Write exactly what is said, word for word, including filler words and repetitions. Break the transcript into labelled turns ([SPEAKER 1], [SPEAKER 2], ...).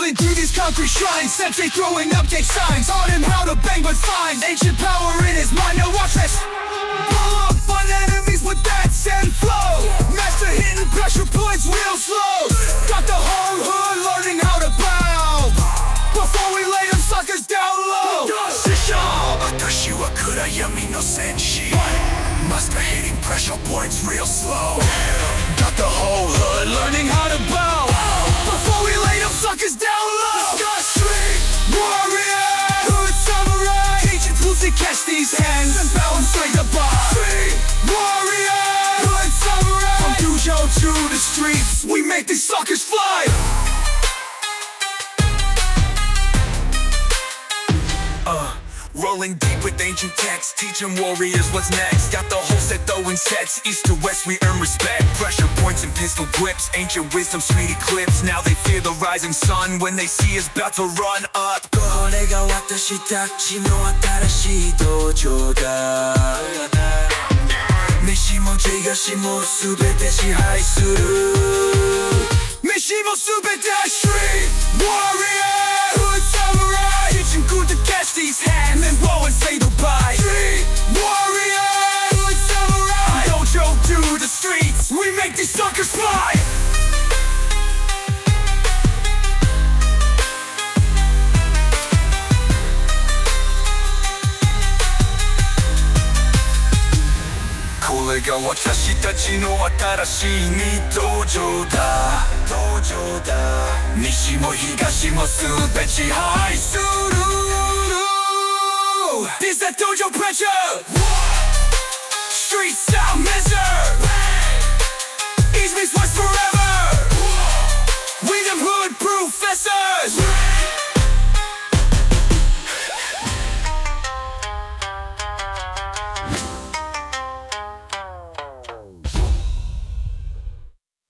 [SPEAKER 1] Rolling through these concrete shrines, sensei throwing up gate signs. Taught him how to bang but finds ancient power in his mind. Now watch this. Pull up on enemies with that sand flow. Master hitting pressure points real slow. Got the whole hood learning how to bow before we lay them suckers down low. Watashi wa kurayami no senshi. Master hitting pressure points real slow. Got the whole hood learning how to bow before we lay them suckers down low. Street warrior, hood samurai, ancient tools to catch these hands and bow and slay the boss. Street warrior, hood samurai, from dojo to the streets, we make these suckers fly. Uh Rolling deep with ancient texts, teaching warriors what's next. Got the whole set throwing sets, east to west we earn respect. Pressure points and pistol grips, ancient wisdom, sweet eclipse. Now they fear the rising sun when they see us about to run up. これが私たちの新しい道場だ。西も東もすべて支配する。西もすべて Street warrior, hood samurai, teaching good to catch these hands and blow and say goodbye. Street warrior, hood samurai, dojo to the streets, we make these suckers fly. Kore ga watashi tachi no atarashii dojo da. Dojo da. Nishi mo higashi mo subete chihai suru. This that dojo pressure. Streets